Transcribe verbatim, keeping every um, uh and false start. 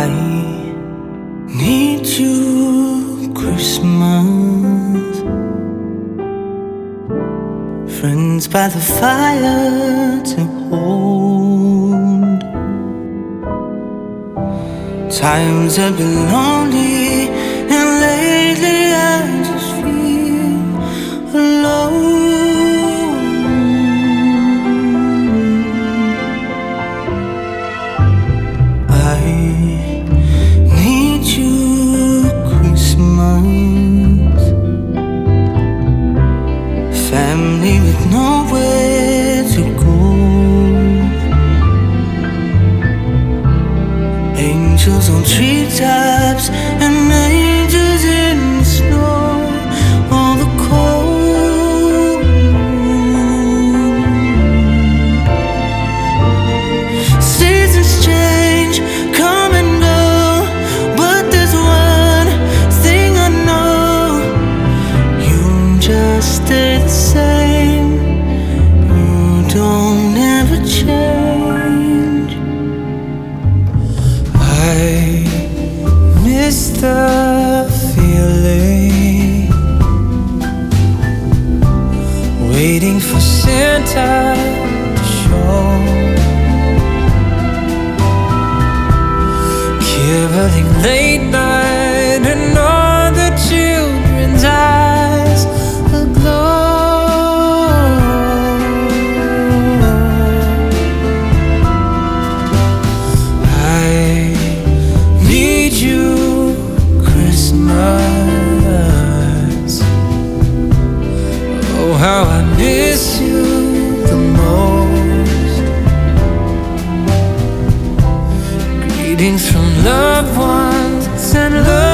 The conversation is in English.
I need you, Christmas. Friends by the fire to hold. Times have been lonely, and lately I just feel alone. I need you, Christmas. Family with nowhere to go. Angels on treetops and angels in the snow. All the cold. Seasons change, come and go, but there's one thing I know: you just stay the same. You don't ever change. I miss the feeling, waiting for Santa to show, caroling late night and all the children's eyes aglow. I need you, Christmas. Oh, how I miss you the most. Greetings from loved ones and love.